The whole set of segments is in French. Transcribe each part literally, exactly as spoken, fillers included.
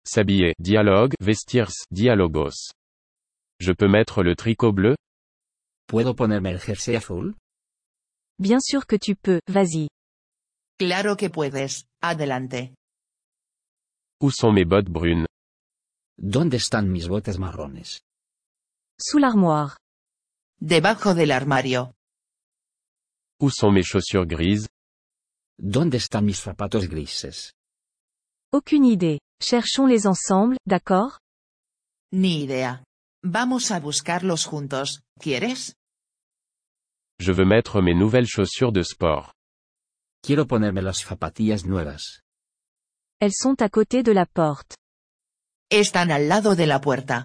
s'habiller, dialogue, vestirse, dialogos. Je peux mettre le tricot bleu? ¿Puedo ponerme el jersey azul? Bien sûr que tu peux, vas-y. Claro que puedes, adelante. Où sont mes bottes brunes? ¿Dónde están mis botes marrones? Sous l'armoire. Debajo del armario. Où sont mes chaussures grises? ¿Dónde están mis zapatos grises? Aucune idée. Cherchons-les ensemble, d'accord? Ni idea. Vamos a buscarlos juntos, ¿quieres? Je veux mettre mes nouvelles chaussures de sport. Quiero ponerme las zapatillas nuevas. Elles sont à côté de la porte. Están al lado de la puerta.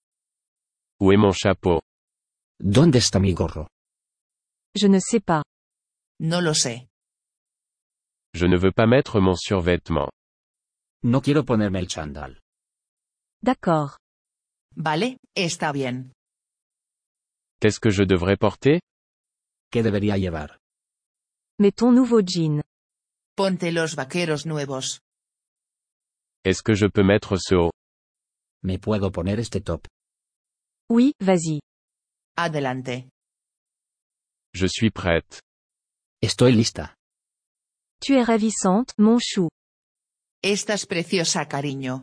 Où est mon chapeau? ¿Dónde está mi gorro? Je ne sais pas. No lo sé. Je ne veux pas mettre mon survêtement. No quiero ponerme el chándal. D'accord. Vale, está bien. Qu'est-ce que je devrais porter? ¿Qué debería llevar? Mets ton nouveau jean. Ponte los vaqueros nuevos. Est-ce que je peux mettre ce haut? ¿Me puedo poner este top? Oui, vas-y. Adelante. Je suis prête. Estoy lista. Tu es ravissante, mon chou. Estás preciosa, cariño.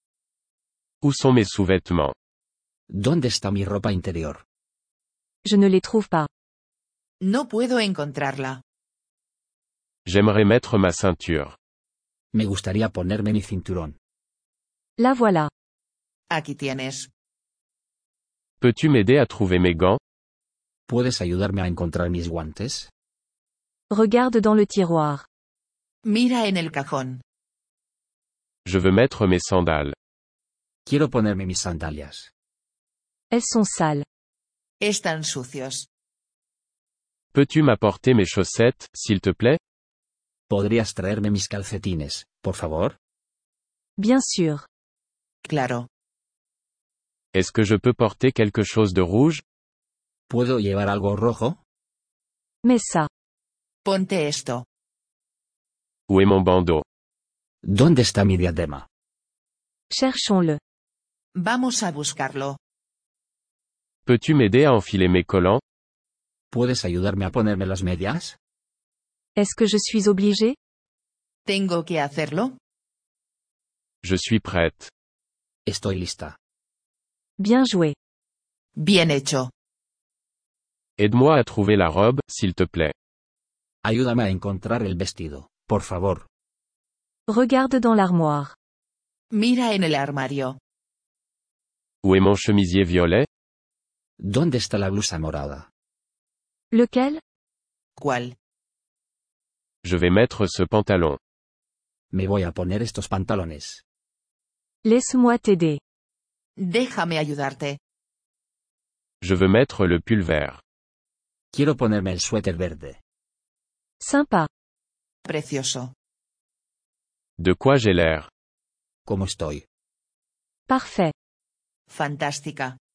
Où sont mes sous-vêtements? ¿Dónde está mi ropa interior? Je ne les trouve pas. No puedo encontrarla. J'aimerais mettre ma ceinture. Me gustaría ponerme mi cinturón. La voilà. Aquí tienes. Peux-tu m'aider à trouver mes gants? ¿Puedes ayudarme a encontrar mis guantes? Regarde dans le tiroir. Mira en el cajón. Je veux mettre mes sandales. Quiero ponerme mis sandalias. Elles sont sales. Están sucios. Peux-tu m'apporter mes chaussettes, s'il te plaît? ¿Podrías traerme mis calcetines, por favor? Bien sûr. Claro. Est-ce que je peux porter quelque chose de rouge? ¿Puedo llevar algo rojo? Mets ça. Ponte esto. Où est mon bandeau? ¿Dónde está mi diadema? Cherchons-le. Vamos a buscarlo. Peux-tu m'aider à enfiler mes collants? ¿Puedes ayudarme a ponerme las medias? Est-ce que je suis obligé? ¿Tengo que hacerlo? Je suis prête. Estoy lista. Bien joué. Bien hecho. Aide-moi à trouver la robe, s'il te plaît. Ayúdame a encontrar el vestido, por favor. Regarde dans l'armoire. Mira en el armario. Où est mon chemisier violet? ¿Dónde está la blusa morada? Lequel? ¿Cuál? Je vais mettre ce pantalon. Me voy a poner estos pantalones. Laisse-moi t'aider. Déjame ayudarte. Je veux mettre le pull vert. Quiero ponerme el suéter verde. Sympa. Precioso. De quoi j'ai l'air? ¿Cómo estoy? Parfait. Fantástica.